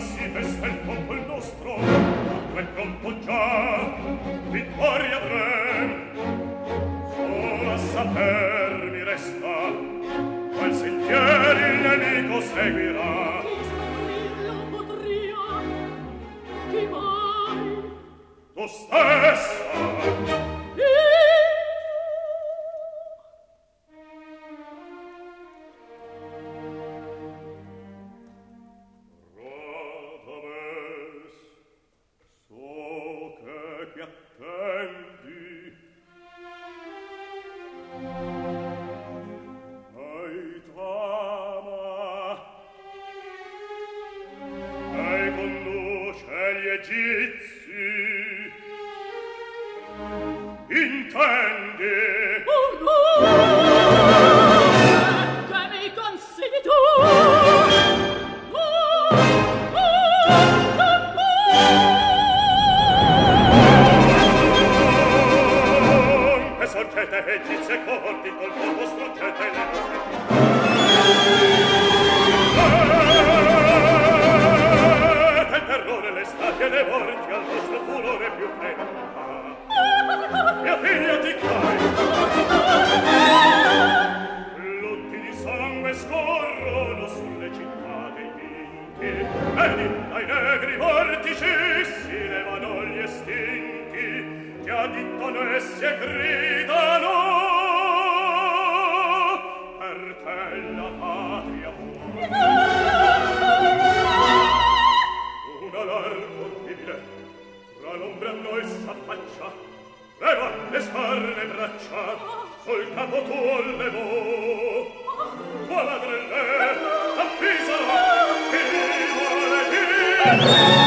si veste il popol nostro, tutto è pronto già, vittoria avrem. Solo a saper mi resta, qual sentieri il nemico seguirà. Chi scoprirlo potria, chi mai? Tu stessa! Avvisalo, chi vuole dire